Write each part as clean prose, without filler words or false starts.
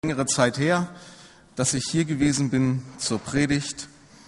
Längere Zeit her, dass ich hier gewesen bin zur Predigt.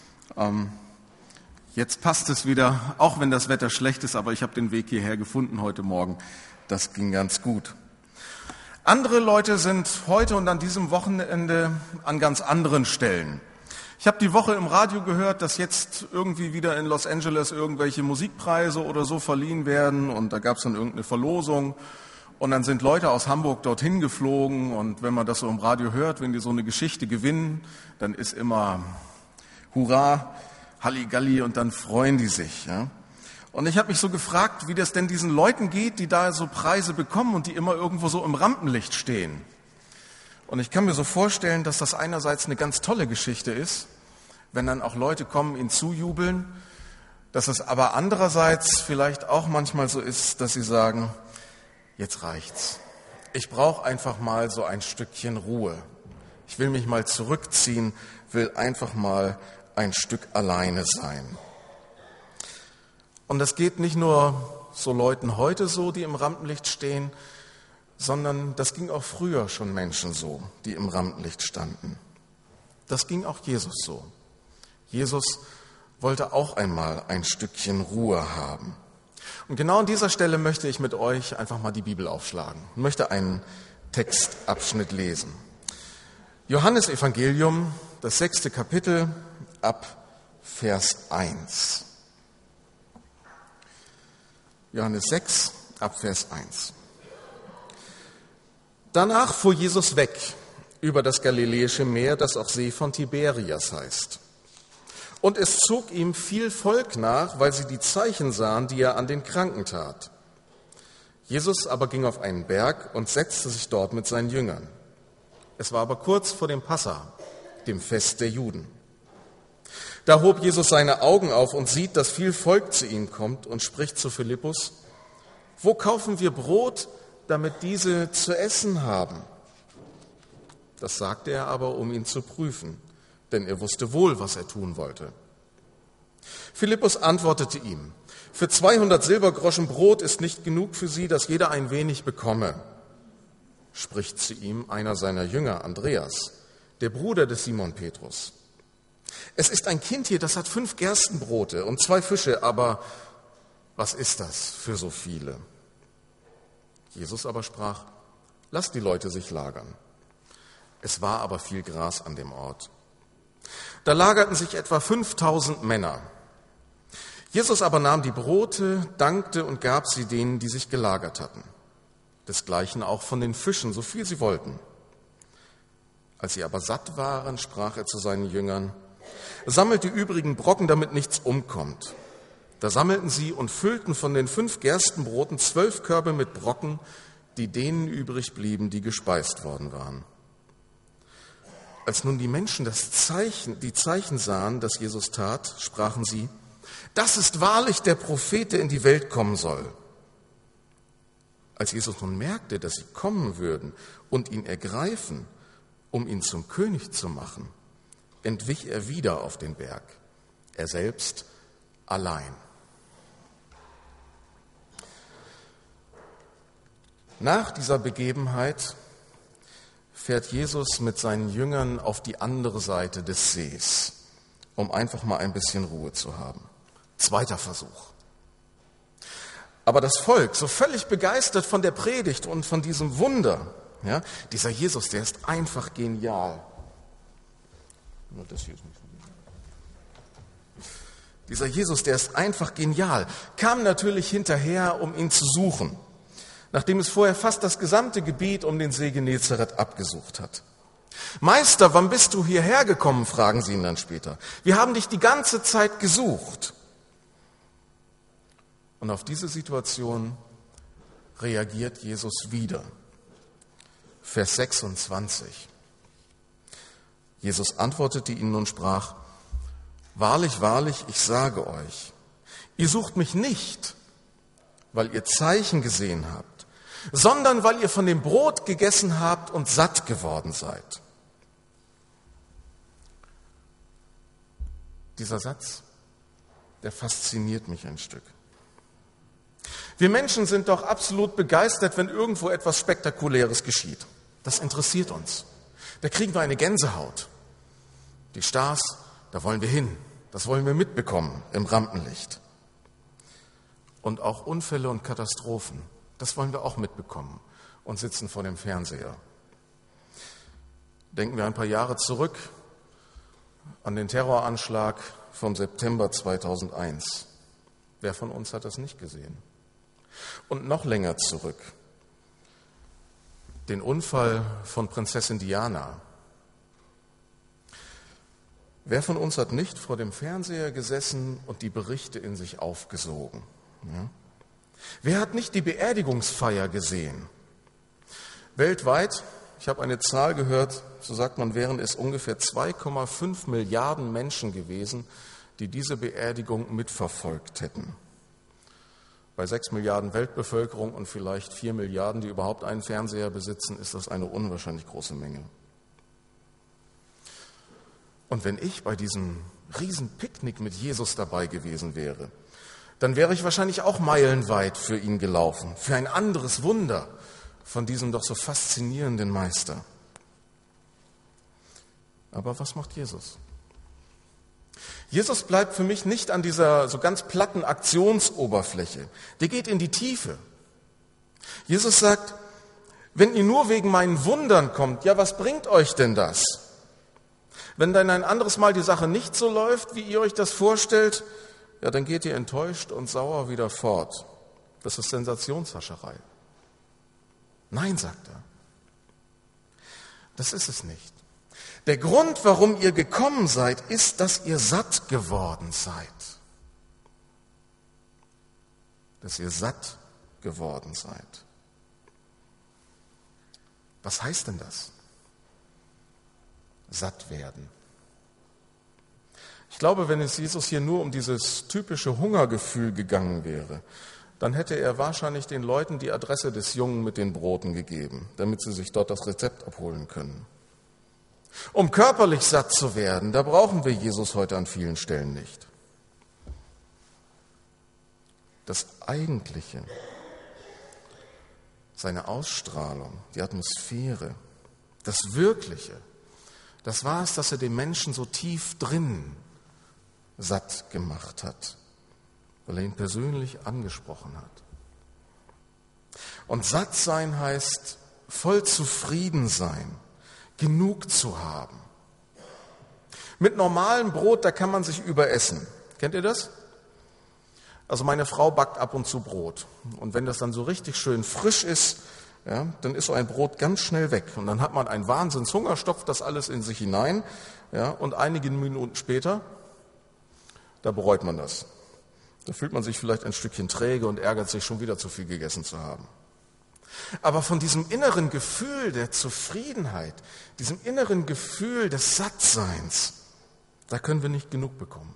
Jetzt passt es wieder, auch wenn das Wetter schlecht ist, aber ich habe den Weg hierher gefunden heute Morgen. Das ging ganz gut. Andere Leute sind heute und an diesem Wochenende an ganz anderen Stellen. Ich habe die Woche im Radio gehört, dass jetzt irgendwie wieder in Los Angeles irgendwelche Musikpreise oder so verliehen werden und da gab es dann irgendeine Verlosung. Und dann sind Leute aus Hamburg dorthin geflogen und wenn man das so im Radio hört, wenn die so eine Geschichte gewinnen, dann ist immer Hurra, Halligalli und dann freuen die sich. Ja? Und ich habe mich so gefragt, wie das denn diesen Leuten geht, die da so Preise bekommen und die immer irgendwo so im Rampenlicht stehen. Und ich kann mir so vorstellen, dass das einerseits eine ganz tolle Geschichte ist, wenn dann auch Leute kommen, ihnen zujubeln, dass es aber andererseits vielleicht auch manchmal so ist, dass sie sagen, jetzt reicht's. Ich brauche einfach mal so ein Stückchen Ruhe. Ich will mich mal zurückziehen, will einfach mal ein Stück alleine sein. Und das geht nicht nur so Leuten heute so, die im Rampenlicht stehen, sondern das ging auch früher schon Menschen so, die im Rampenlicht standen. Das ging auch Jesus so. Jesus wollte auch einmal ein Stückchen Ruhe haben. Und genau an dieser Stelle möchte ich mit euch einfach mal die Bibel aufschlagen. Ich möchte einen Textabschnitt lesen. Johannesevangelium, das 6. Kapitel, ab Vers 1. Johannes 6, ab Vers 1. Danach fuhr Jesus weg über das Galiläische Meer, das auch See von Tiberias heißt. Und es zog ihm viel Volk nach, weil sie die Zeichen sahen, die er an den Kranken tat. Jesus aber ging auf einen Berg und setzte sich dort mit seinen Jüngern. Es war aber kurz vor dem Passa, dem Fest der Juden. Da hob Jesus seine Augen auf und sieht, dass viel Volk zu ihm kommt und spricht zu Philippus: Wo kaufen wir Brot, damit diese zu essen haben? Das sagte er aber, um ihn zu prüfen, denn er wusste wohl, was er tun wollte. Philippus antwortete ihm: Für 200 Silbergroschen Brot ist nicht genug für sie, dass jeder ein wenig bekomme. Spricht zu ihm einer seiner Jünger, Andreas, der Bruder des Simon Petrus: Es ist ein Kind hier, das hat 5 Gerstenbrote und 2 Fische, aber was ist das für so viele? Jesus aber sprach: Lasst die Leute sich lagern. Es war aber viel Gras an dem Ort. Da lagerten sich etwa 5000 Männer. Jesus aber nahm die Brote, dankte und gab sie denen, die sich gelagert hatten. Desgleichen auch von den Fischen, so viel sie wollten. Als sie aber satt waren, sprach er zu seinen Jüngern: Sammelt die übrigen Brocken, damit nichts umkommt. Da sammelten sie und füllten von den 5 Gerstenbroten 12 Körbe mit Brocken, die denen übrig blieben, die gespeist worden waren. Als nun die Menschen die Zeichen sahen, das Jesus tat, sprachen sie: Das ist wahrlich der Prophet, der in die Welt kommen soll. Als Jesus nun merkte, dass sie kommen würden und ihn ergreifen, um ihn zum König zu machen, entwich er wieder auf den Berg, er selbst allein. Nach dieser Begebenheit fährt Jesus mit seinen Jüngern auf die andere Seite des Sees, um einfach mal ein bisschen Ruhe zu haben. 2. Versuch. Aber das Volk, so völlig begeistert von der Predigt und von diesem Wunder, ja, dieser Jesus, der ist einfach genial. Dieser Jesus, der ist einfach genial, kam natürlich hinterher, um ihn zu suchen, nachdem es vorher fast das gesamte Gebiet um den See Genezareth abgesucht hat. Meister, wann bist du hierher gekommen, fragen sie ihn dann später. Wir haben dich die ganze Zeit gesucht. Und auf diese Situation reagiert Jesus wieder. Vers 26. Jesus antwortete ihnen und sprach: Wahrlich, wahrlich, ich sage euch, ihr sucht mich nicht, weil ihr Zeichen gesehen habt, sondern weil ihr von dem Brot gegessen habt und satt geworden seid. Dieser Satz, der fasziniert mich ein Stück. Wir Menschen sind doch absolut begeistert, wenn irgendwo etwas Spektakuläres geschieht. Das interessiert uns. Da kriegen wir eine Gänsehaut. Die Stars, da wollen wir hin. Das wollen wir mitbekommen im Rampenlicht. Und auch Unfälle und Katastrophen, das wollen wir auch mitbekommen und sitzen vor dem Fernseher. Denken wir ein paar Jahre zurück an den Terroranschlag vom September 2001. Wer von uns hat das nicht gesehen? Und noch länger zurück, den Unfall von Prinzessin Diana. Wer von uns hat nicht vor dem Fernseher gesessen und die Berichte in sich aufgesogen? Ja? Wer hat nicht die Beerdigungsfeier gesehen? Weltweit, ich habe eine Zahl gehört, so sagt man, wären es ungefähr 2,5 Milliarden Menschen gewesen, die diese Beerdigung mitverfolgt hätten. Bei 6 Milliarden Weltbevölkerung und vielleicht 4 Milliarden, die überhaupt einen Fernseher besitzen, ist das eine unwahrscheinlich große Menge. Und wenn ich bei diesem Riesenpicknick mit Jesus dabei gewesen wäre, dann wäre ich wahrscheinlich auch meilenweit für ihn gelaufen, für ein anderes Wunder von diesem doch so faszinierenden Meister. Aber was macht Jesus? Jesus bleibt für mich nicht an dieser so ganz platten Aktionsoberfläche. Der geht in die Tiefe. Jesus sagt, wenn ihr nur wegen meinen Wundern kommt, ja, was bringt euch denn das? Wenn dann ein anderes Mal die Sache nicht so läuft, wie ihr euch das vorstellt, ja, dann geht ihr enttäuscht und sauer wieder fort. Das ist Sensationshascherei. Nein, sagt er. Das ist es nicht. Der Grund, warum ihr gekommen seid, ist, dass ihr satt geworden seid. Dass ihr satt geworden seid. Was heißt denn das? Satt werden. Ich glaube, wenn es Jesus hier nur um dieses typische Hungergefühl gegangen wäre, dann hätte er wahrscheinlich den Leuten die Adresse des Jungen mit den Broten gegeben, damit sie sich dort das Rezept abholen können. Um körperlich satt zu werden, da brauchen wir Jesus heute an vielen Stellen nicht. Das Eigentliche, seine Ausstrahlung, die Atmosphäre, das Wirkliche, das war es, dass er den Menschen so tief drin satt gemacht hat, weil er ihn persönlich angesprochen hat. Und satt sein heißt voll zufrieden sein, genug zu haben. Mit normalem Brot, da kann man sich überessen. Kennt ihr das? Also meine Frau backt ab und zu Brot. Und wenn das dann so richtig schön frisch ist, ja, dann ist so ein Brot ganz schnell weg. Und dann hat man einen Wahnsinnshunger, stopft das alles in sich hinein. Ja, und einige Minuten später, da bereut man das. Da fühlt man sich vielleicht ein Stückchen träge und ärgert sich, schon wieder zu viel gegessen zu haben. Aber von diesem inneren Gefühl der Zufriedenheit, diesem inneren Gefühl des Sattseins, da können wir nicht genug bekommen.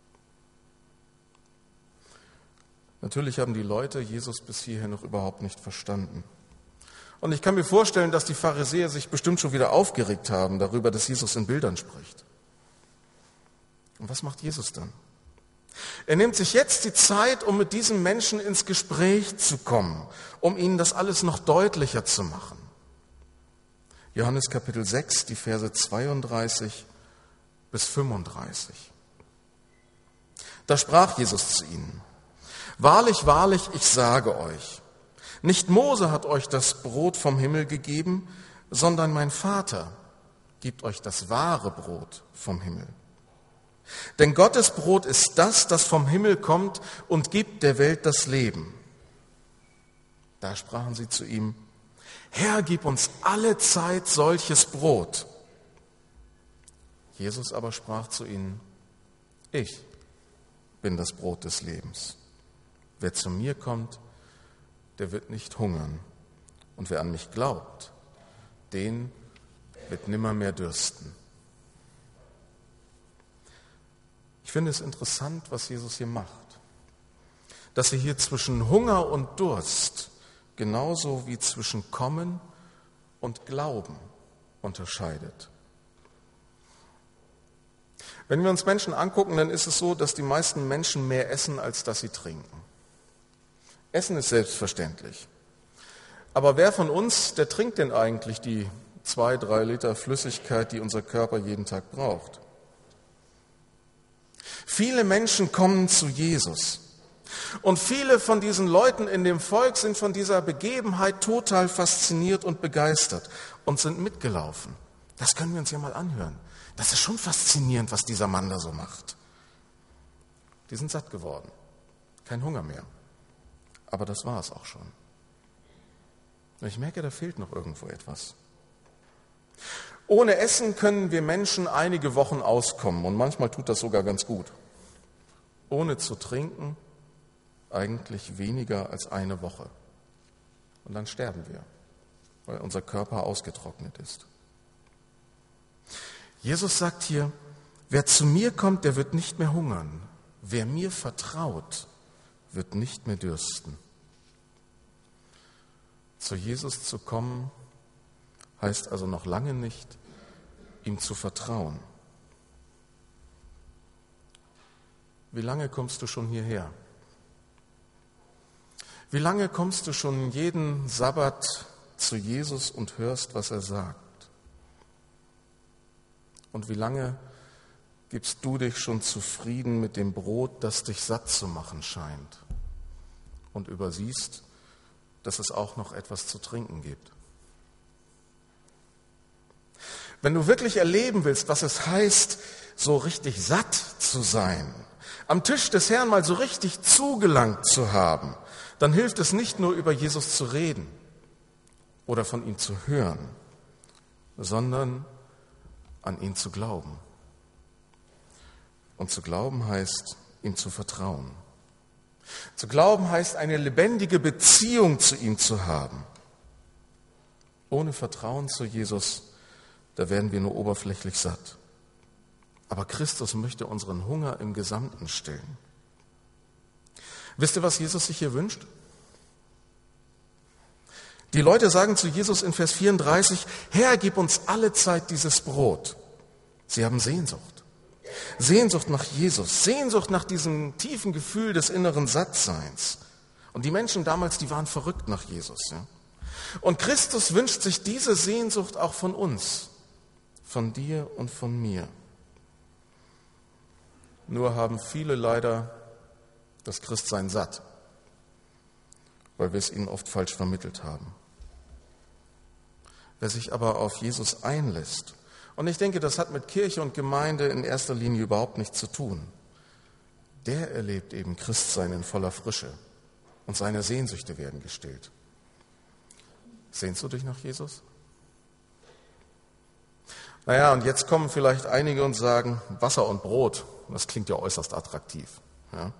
Natürlich haben die Leute Jesus bis hierher noch überhaupt nicht verstanden. Und ich kann mir vorstellen, dass die Pharisäer sich bestimmt schon wieder aufgeregt haben darüber, dass Jesus in Bildern spricht. Und was macht Jesus dann? Er nimmt sich jetzt die Zeit, um mit diesen Menschen ins Gespräch zu kommen, um ihnen das alles noch deutlicher zu machen. Johannes Kapitel 6, die Verse 32 bis 35. Da sprach Jesus zu ihnen: Wahrlich, wahrlich, ich sage euch, nicht Mose hat euch das Brot vom Himmel gegeben, sondern mein Vater gibt euch das wahre Brot vom Himmel. Denn Gottes Brot ist das, das vom Himmel kommt und gibt der Welt das Leben. Da sprachen sie zu ihm: Herr, gib uns alle Zeit solches Brot. Jesus aber sprach zu ihnen: Ich bin das Brot des Lebens. Wer zu mir kommt, der wird nicht hungern. Und wer an mich glaubt, den wird nimmermehr dürsten. Ich finde es interessant, was Jesus hier macht. Dass er hier zwischen Hunger und Durst genauso wie zwischen Kommen und Glauben unterscheidet. Wenn wir uns Menschen angucken, dann ist es so, dass die meisten Menschen mehr essen, als dass sie trinken. Essen ist selbstverständlich. Aber wer von uns, der trinkt denn eigentlich die 2-3 Liter Flüssigkeit, die unser Körper jeden Tag braucht. Viele Menschen kommen zu Jesus. Und viele von diesen Leuten in dem Volk sind von dieser Begebenheit total fasziniert und begeistert und sind mitgelaufen. Das können wir uns ja mal anhören. Das ist schon faszinierend, was dieser Mann da so macht. Die sind satt geworden. Kein Hunger mehr. Aber das war es auch schon. Ich merke, da fehlt noch irgendwo etwas. Ohne Essen können wir Menschen einige Wochen auskommen und manchmal tut das sogar ganz gut. Ohne zu trinken eigentlich weniger als eine Woche. Und dann sterben wir, weil unser Körper ausgetrocknet ist. Jesus sagt hier, wer zu mir kommt, der wird nicht mehr hungern. Wer mir vertraut, wird nicht mehr dürsten. Zu Jesus zu kommen, heißt also noch lange nicht, ihm zu vertrauen. Wie lange kommst du schon hierher? Wie lange kommst du schon jeden Sabbat zu Jesus und hörst, was er sagt? Und wie lange gibst du dich schon zufrieden mit dem Brot, das dich satt zu machen scheint? Und übersiehst, dass es auch noch etwas zu trinken gibt? Wenn du wirklich erleben willst, was es heißt, so richtig satt zu sein, am Tisch des Herrn mal so richtig zugelangt zu haben, dann hilft es nicht nur, über Jesus zu reden oder von ihm zu hören, sondern an ihn zu glauben. Und zu glauben heißt, ihm zu vertrauen. Zu glauben heißt, eine lebendige Beziehung zu ihm zu haben. Ohne Vertrauen zu Jesus, da werden wir nur oberflächlich satt. Aber Christus möchte unseren Hunger im Gesamten stillen. Wisst ihr, was Jesus sich hier wünscht? Die Leute sagen zu Jesus in Vers 34, Herr, gib uns alle Zeit dieses Brot. Sie haben Sehnsucht. Sehnsucht nach Jesus, Sehnsucht nach diesem tiefen Gefühl des inneren Sattseins. Und die Menschen damals, die waren verrückt nach Jesus. Ja? Und Christus wünscht sich diese Sehnsucht auch von uns, von dir und von mir. Nur haben viele leider das Christsein satt, weil wir es ihnen oft falsch vermittelt haben. Wer sich aber auf Jesus einlässt, und ich denke, das hat mit Kirche und Gemeinde in erster Linie überhaupt nichts zu tun, der erlebt eben Christsein in voller Frische und seine Sehnsüchte werden gestillt. Sehnst du dich nach Jesus? Naja, und jetzt kommen vielleicht einige und sagen, Wasser und Brot, das klingt ja äußerst attraktiv. Ja?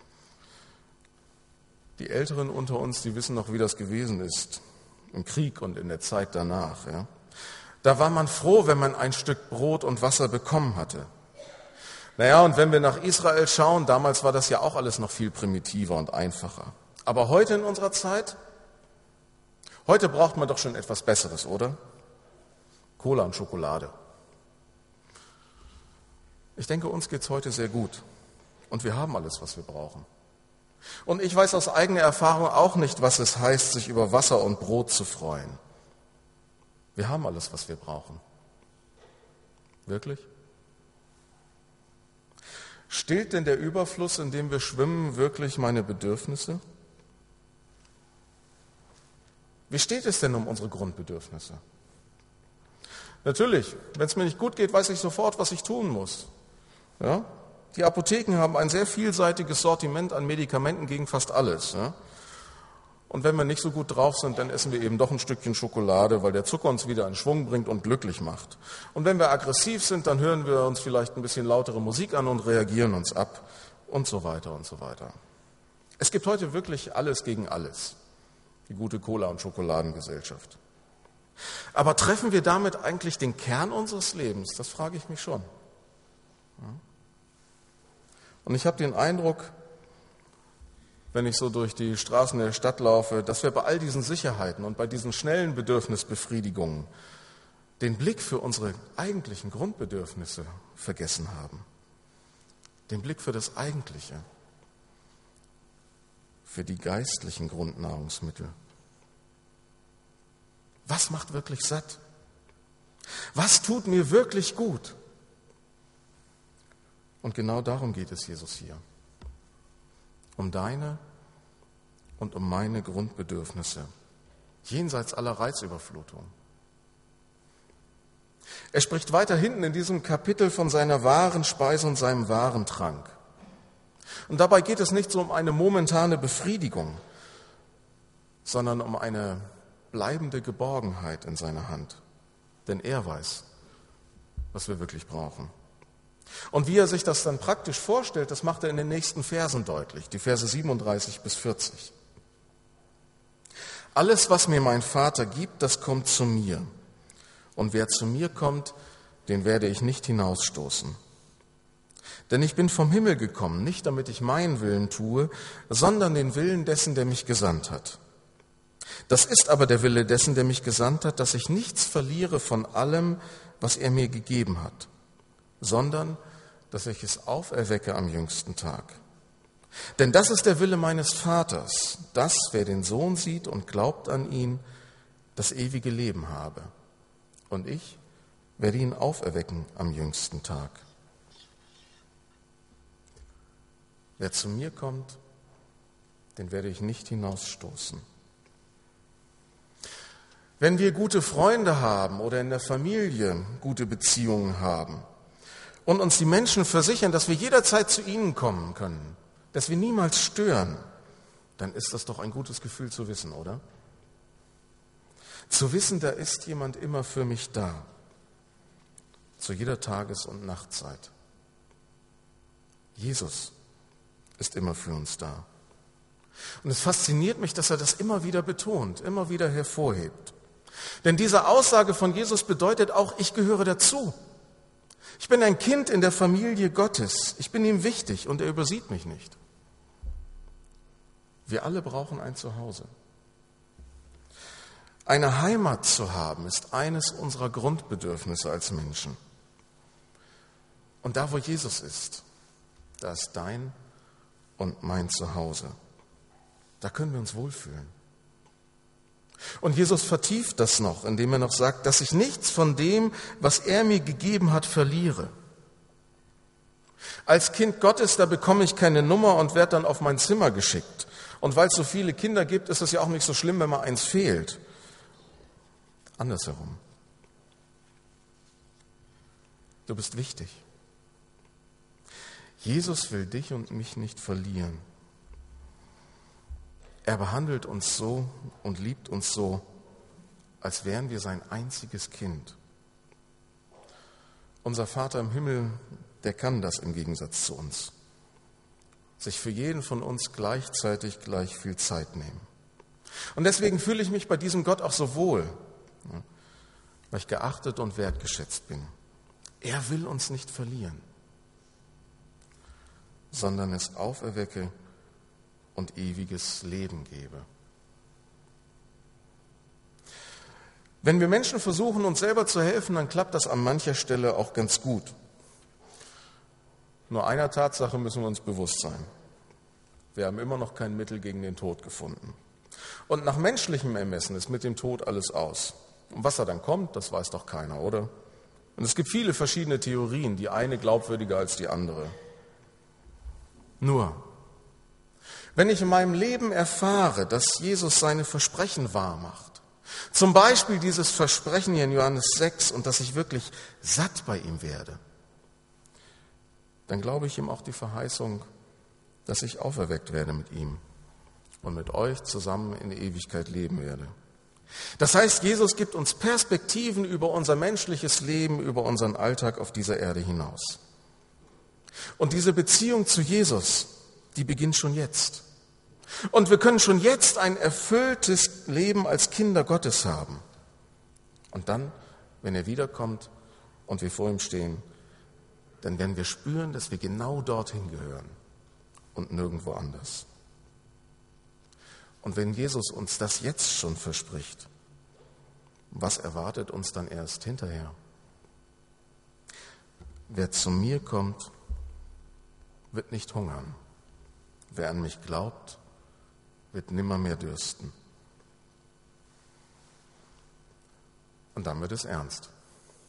Die Älteren unter uns, die wissen noch, wie das gewesen ist, im Krieg und in der Zeit danach. Ja? Da war man froh, wenn man ein Stück Brot und Wasser bekommen hatte. Naja, und wenn wir nach Israel schauen, damals war das ja auch alles noch viel primitiver und einfacher. Aber heute in unserer Zeit, heute braucht man doch schon etwas Besseres, oder? Cola und Schokolade. Ich denke, uns geht's heute sehr gut. Und wir haben alles, was wir brauchen. Und ich weiß aus eigener Erfahrung auch nicht, was es heißt, sich über Wasser und Brot zu freuen. Wir haben alles, was wir brauchen. Wirklich? Stillt denn der Überfluss, in dem wir schwimmen, wirklich meine Bedürfnisse? Wie steht es denn um unsere Grundbedürfnisse? Natürlich, wenn es mir nicht gut geht, weiß ich sofort, was ich tun muss. Ja? Die Apotheken haben ein sehr vielseitiges Sortiment an Medikamenten gegen fast alles. Ja? Und wenn wir nicht so gut drauf sind, dann essen wir eben doch ein Stückchen Schokolade, weil der Zucker uns wieder in Schwung bringt und glücklich macht. Und wenn wir aggressiv sind, dann hören wir uns vielleicht ein bisschen lautere Musik an und reagieren uns ab und so weiter und so weiter. Es gibt heute wirklich alles gegen alles, die gute Cola- und Schokoladengesellschaft. Aber treffen wir damit eigentlich den Kern unseres Lebens? Das frage ich mich schon. Und ich habe den Eindruck, wenn ich so durch die Straßen der Stadt laufe, dass wir bei all diesen Sicherheiten und bei diesen schnellen Bedürfnisbefriedigungen den Blick für unsere eigentlichen Grundbedürfnisse vergessen haben. Den Blick für das Eigentliche, für die geistlichen Grundnahrungsmittel. Was macht wirklich satt? Was tut mir wirklich gut? Und genau darum geht es Jesus hier. Um deine und um meine Grundbedürfnisse, jenseits aller Reizüberflutung. Er spricht weiter hinten in diesem Kapitel von seiner wahren Speise und seinem wahren Trank. Und dabei geht es nicht so um eine momentane Befriedigung, sondern um eine bleibende Geborgenheit in seiner Hand. Denn er weiß, was wir wirklich brauchen. Und wie er sich das dann praktisch vorstellt, das macht er in den nächsten Versen deutlich, die Verse 37 bis 40. Alles, was mir mein Vater gibt, das kommt zu mir. Und wer zu mir kommt, den werde ich nicht hinausstoßen. Denn ich bin vom Himmel gekommen, nicht damit ich meinen Willen tue, sondern den Willen dessen, der mich gesandt hat. Das ist aber der Wille dessen, der mich gesandt hat, dass ich nichts verliere von allem, was er mir gegeben hat, sondern dass ich es auferwecke am jüngsten Tag. Denn das ist der Wille meines Vaters, dass, wer den Sohn sieht und glaubt an ihn, das ewige Leben habe. Und ich werde ihn auferwecken am jüngsten Tag. Wer zu mir kommt, den werde ich nicht hinausstoßen. Wenn wir gute Freunde haben oder in der Familie gute Beziehungen haben und uns die Menschen versichern, dass wir jederzeit zu ihnen kommen können, dass wir niemals stören, dann ist das doch ein gutes Gefühl zu wissen, oder? Zu wissen, da ist jemand immer für mich da, zu jeder Tages- und Nachtzeit. Jesus ist immer für uns da. Und es fasziniert mich, dass er das immer wieder betont, immer wieder hervorhebt. Denn diese Aussage von Jesus bedeutet auch, ich gehöre dazu. Ich bin ein Kind in der Familie Gottes. Ich bin ihm wichtig und er übersieht mich nicht. Wir alle brauchen ein Zuhause. Eine Heimat zu haben, ist eines unserer Grundbedürfnisse als Menschen. Und da, wo Jesus ist, da ist dein und mein Zuhause. Da können wir uns wohlfühlen. Und Jesus vertieft das noch, indem er noch sagt, dass ich nichts von dem, was er mir gegeben hat, verliere. Als Kind Gottes, da bekomme ich keine Nummer und werde dann auf mein Zimmer geschickt. Und weil es so viele Kinder gibt, ist es ja auch nicht so schlimm, wenn mal eins fehlt. Andersherum. Du bist wichtig. Jesus will dich und mich nicht verlieren. Er behandelt uns so und liebt uns so, als wären wir sein einziges Kind. Unser Vater im Himmel, der kann das im Gegensatz zu uns. Sich für jeden von uns gleichzeitig gleich viel Zeit nehmen. Und deswegen fühle ich mich bei diesem Gott auch so wohl, weil ich geachtet und wertgeschätzt bin. Er will uns nicht verlieren, sondern es auferwecke und ewiges Leben gebe. Wenn wir Menschen versuchen, uns selber zu helfen, dann klappt das an mancher Stelle auch ganz gut. Nur einer Tatsache müssen wir uns bewusst sein. Wir haben immer noch kein Mittel gegen den Tod gefunden. Und nach menschlichem Ermessen ist mit dem Tod alles aus. Und was da dann kommt, das weiß doch keiner, oder? Und es gibt viele verschiedene Theorien, die eine glaubwürdiger als die andere. Nur, wenn ich in meinem Leben erfahre, dass Jesus seine Versprechen wahrmacht, zum Beispiel dieses Versprechen hier in Johannes 6 und dass ich wirklich satt bei ihm werde, dann glaube ich ihm auch die Verheißung, dass ich auferweckt werde mit ihm und mit euch zusammen in Ewigkeit leben werde. Das heißt, Jesus gibt uns Perspektiven über unser menschliches Leben, über unseren Alltag auf dieser Erde hinaus. Und diese Beziehung zu Jesus, die beginnt schon jetzt. Und wir können schon jetzt ein erfülltes Leben als Kinder Gottes haben. Und dann, wenn er wiederkommt und wir vor ihm stehen, dann werden wir spüren, dass wir genau dorthin gehören und nirgendwo anders. Und wenn Jesus uns das jetzt schon verspricht, was erwartet uns dann erst hinterher? Wer zu mir kommt, wird nicht hungern. Wer an mich glaubt, wird nimmermehr dürsten. Und dann wird es ernst.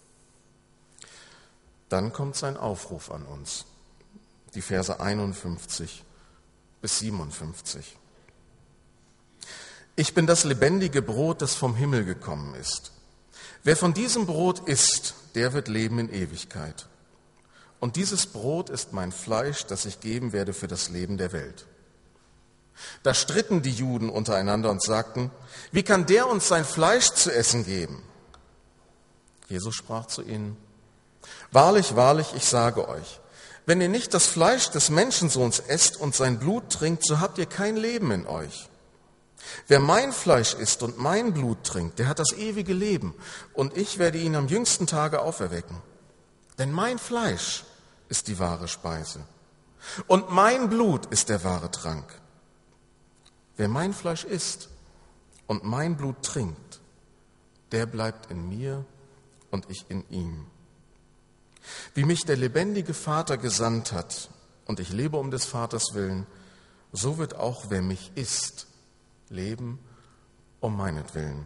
Dann kommt sein Aufruf an uns, die Verse 51 bis 57. Ich bin das lebendige Brot, das vom Himmel gekommen ist. Wer von diesem Brot isst, der wird leben in Ewigkeit. Und dieses Brot ist mein Fleisch, das ich geben werde für das Leben der Welt. Da stritten die Juden untereinander und sagten, wie kann der uns sein Fleisch zu essen geben? Jesus sprach zu ihnen, wahrlich, wahrlich, ich sage euch, wenn ihr nicht das Fleisch des Menschensohns esst und sein Blut trinkt, so habt ihr kein Leben in euch. Wer mein Fleisch isst und mein Blut trinkt, der hat das ewige Leben, und ich werde ihn am jüngsten Tage auferwecken. Denn mein Fleisch ist die wahre Speise und mein Blut ist der wahre Trank. Wer mein Fleisch isst und mein Blut trinkt, der bleibt in mir und ich in ihm. Wie mich der lebendige Vater gesandt hat und ich lebe um des Vaters willen, so wird auch, wer mich isst, leben um meinetwillen.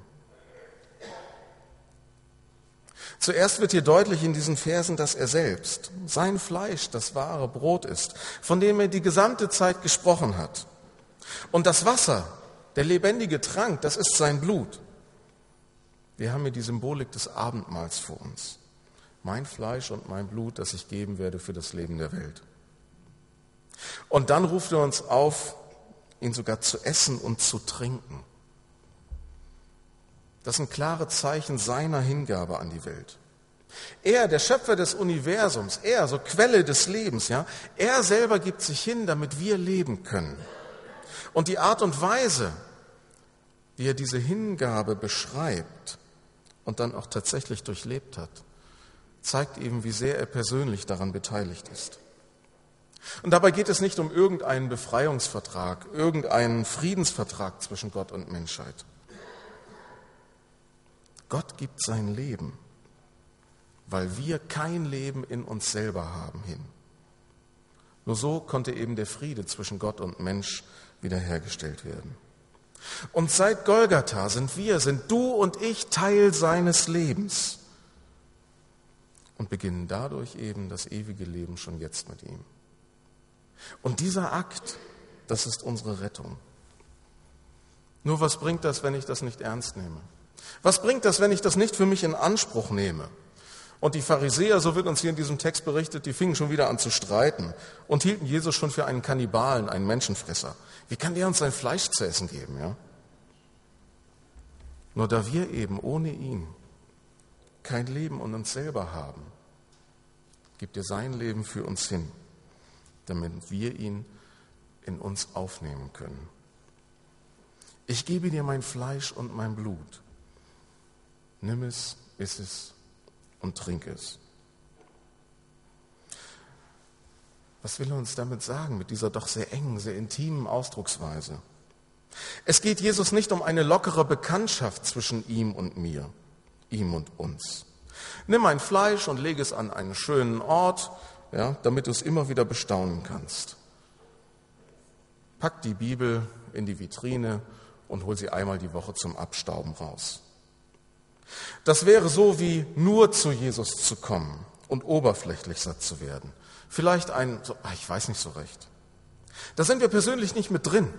Zuerst wird hier deutlich in diesen Versen, dass er selbst, sein Fleisch, das wahre Brot ist, von dem er die gesamte Zeit gesprochen hat. Und das Wasser, der lebendige Trank, das ist sein Blut. Wir haben hier die Symbolik des Abendmahls vor uns. Mein Fleisch und mein Blut, das ich geben werde für das Leben der Welt. Und dann ruft er uns auf, ihn sogar zu essen und zu trinken. Das sind klare Zeichen seiner Hingabe an die Welt. Er, der Schöpfer des Universums, er, so Quelle des Lebens, ja, er selber gibt sich hin, damit wir leben können. Und die Art und Weise, wie er diese Hingabe beschreibt und dann auch tatsächlich durchlebt hat, zeigt eben, wie sehr er persönlich daran beteiligt ist. Und dabei geht es nicht um irgendeinen Befreiungsvertrag, irgendeinen Friedensvertrag zwischen Gott und Menschheit. Gott gibt sein Leben, weil wir kein Leben in uns selber haben, hin. Nur so konnte eben der Friede zwischen Gott und Mensch wiederhergestellt werden. Und seit Golgatha sind du und ich Teil seines Lebens und beginnen dadurch eben das ewige Leben schon jetzt mit ihm. Und dieser Akt, das ist unsere Rettung. Nur was bringt das, wenn ich das nicht ernst nehme? Was bringt das, wenn ich das nicht für mich in Anspruch nehme? Und die Pharisäer, so wird uns hier in diesem Text berichtet, die fingen schon wieder an zu streiten und hielten Jesus schon für einen Kannibalen, einen Menschenfresser. Wie kann der uns sein Fleisch zu essen geben? Ja? Nur da wir eben ohne ihn kein Leben in uns selber haben, gibt er sein Leben für uns hin, damit wir ihn in uns aufnehmen können. Ich gebe dir mein Fleisch und mein Blut. Nimm es, iss es und trink es. Was will er uns damit sagen, mit dieser doch sehr engen, sehr intimen Ausdrucksweise? Es geht Jesus nicht um eine lockere Bekanntschaft zwischen ihm und mir, ihm und uns. Nimm mein Fleisch und lege es an einen schönen Ort, ja, damit du es immer wieder bestaunen kannst. Pack die Bibel in die Vitrine und hol sie einmal die Woche zum Abstauben raus. Das wäre so, wie nur zu Jesus zu kommen und oberflächlich satt zu werden. Vielleicht ich weiß nicht so recht. Da sind wir persönlich nicht mit drin.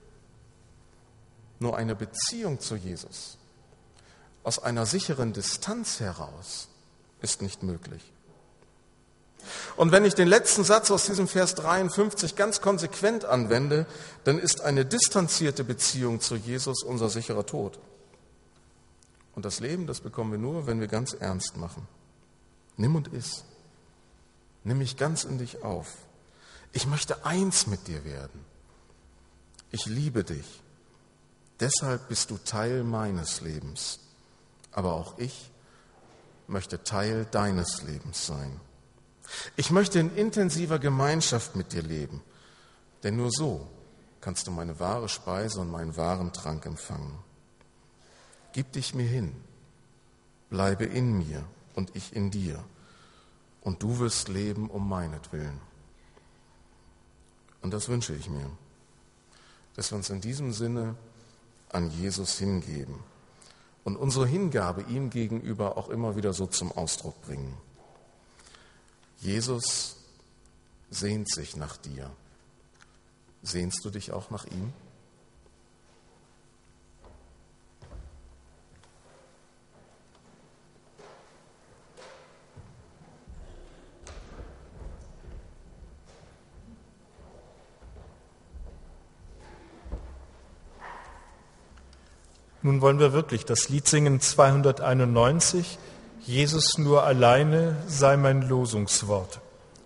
Nur eine Beziehung zu Jesus aus einer sicheren Distanz heraus ist nicht möglich. Und wenn ich den letzten Satz aus diesem Vers 53 ganz konsequent anwende, dann ist eine distanzierte Beziehung zu Jesus unser sicherer Tod. Und das Leben, das bekommen wir nur, wenn wir ganz ernst machen. Nimm und iss. Nimm mich ganz in dich auf. Ich möchte eins mit dir werden. Ich liebe dich. Deshalb bist du Teil meines Lebens. Aber auch ich möchte Teil deines Lebens sein. Ich möchte in intensiver Gemeinschaft mit dir leben, denn nur so kannst du meine wahre Speise und meinen wahren Trank empfangen. Gib dich mir hin, bleibe in mir und ich in dir, und du wirst leben um meinetwillen. Und das wünsche ich mir, dass wir uns in diesem Sinne an Jesus hingeben und unsere Hingabe ihm gegenüber auch immer wieder so zum Ausdruck bringen. Jesus sehnt sich nach dir. Sehnst du dich auch nach ihm? Nun wollen wir wirklich das Lied singen 291, Jesus nur alleine sei mein Losungswort.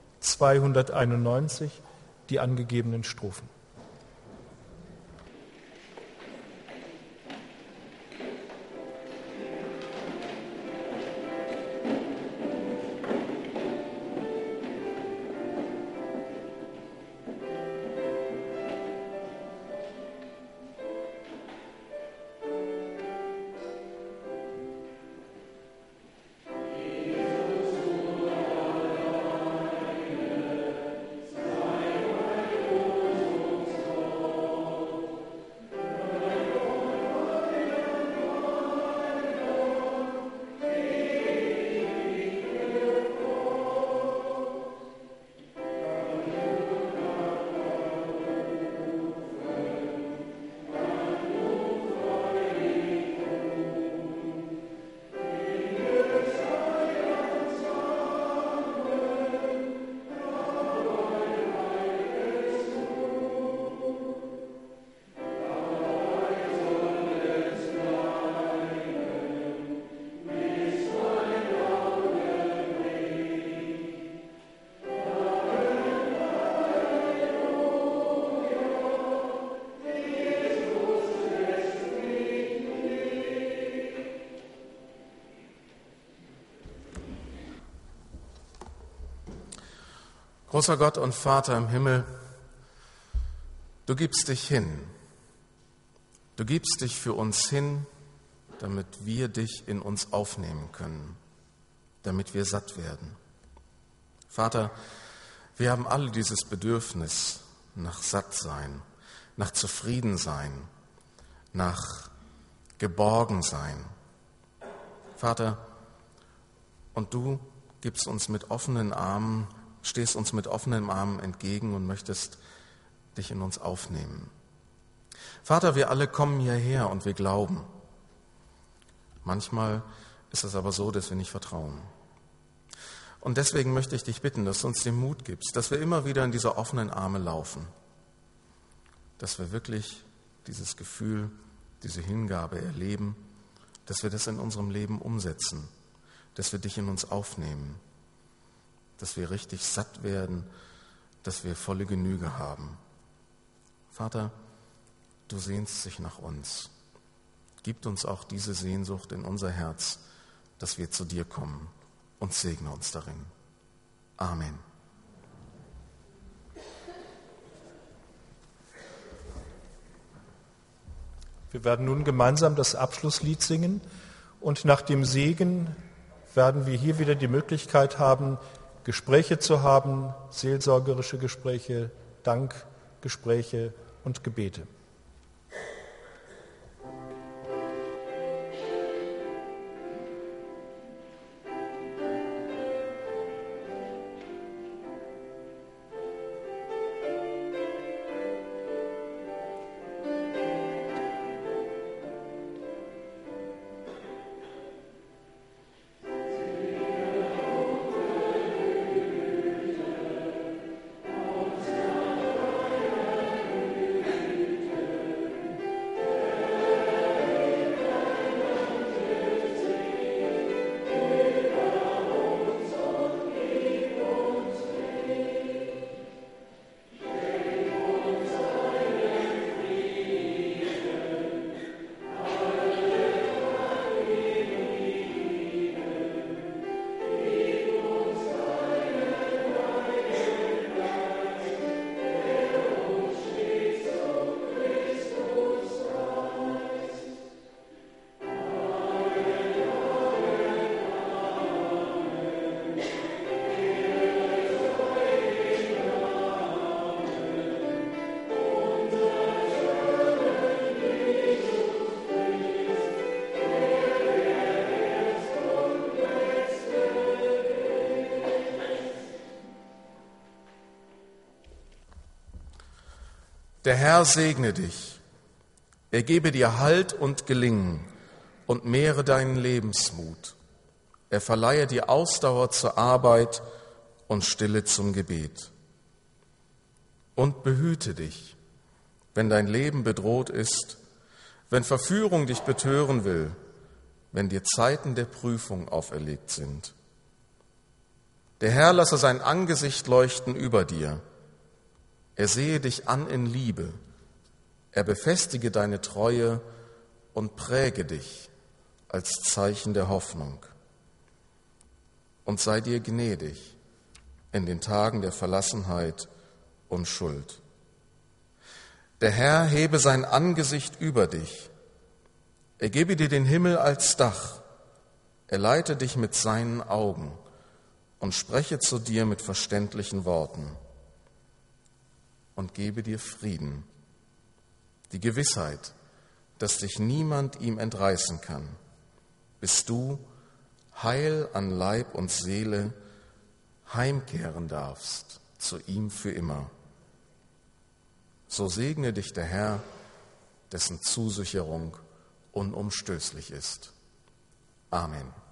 291, die angegebenen Strophen. Großer Gott und Vater im Himmel, du gibst dich hin. Du gibst dich für uns hin, damit wir dich in uns aufnehmen können, damit wir satt werden. Vater, wir haben alle dieses Bedürfnis nach Sattsein, nach Zufriedensein, nach Geborgensein. Vater, und du gibst uns mit offenen Armen, stehst uns mit offenen Armen entgegen und möchtest dich in uns aufnehmen. Vater, wir alle kommen hierher und wir glauben. Manchmal ist es aber so, dass wir nicht vertrauen. Und deswegen möchte ich dich bitten, dass du uns den Mut gibst, dass wir immer wieder in diese offenen Arme laufen, dass wir wirklich dieses Gefühl, diese Hingabe erleben, dass wir das in unserem Leben umsetzen, dass wir dich in uns aufnehmen, dass wir richtig satt werden, dass wir volle Genüge haben. Vater, du sehnst dich nach uns. Gib uns auch diese Sehnsucht in unser Herz, dass wir zu dir kommen, und segne uns darin. Amen. Wir werden nun gemeinsam das Abschlusslied singen und nach dem Segen werden wir hier wieder die Möglichkeit haben, Gespräche zu haben, seelsorgerische Gespräche, Dankgespräche und Gebete. Der Herr segne dich, er gebe dir Halt und Gelingen und mehre deinen Lebensmut. Er verleihe dir Ausdauer zur Arbeit und Stille zum Gebet. Und behüte dich, wenn dein Leben bedroht ist, wenn Verführung dich betören will, wenn dir Zeiten der Prüfung auferlegt sind. Der Herr lasse sein Angesicht leuchten über dir. Er sehe dich an in Liebe. Er befestige deine Treue und präge dich als Zeichen der Hoffnung. Und sei dir gnädig in den Tagen der Verlassenheit und Schuld. Der Herr hebe sein Angesicht über dich. Er gebe dir den Himmel als Dach. Er leite dich mit seinen Augen und spreche zu dir mit verständlichen Worten und gebe dir Frieden, die Gewissheit, dass dich niemand ihm entreißen kann, bis du heil an Leib und Seele heimkehren darfst zu ihm für immer. So segne dich der Herr, dessen Zusicherung unumstößlich ist. Amen.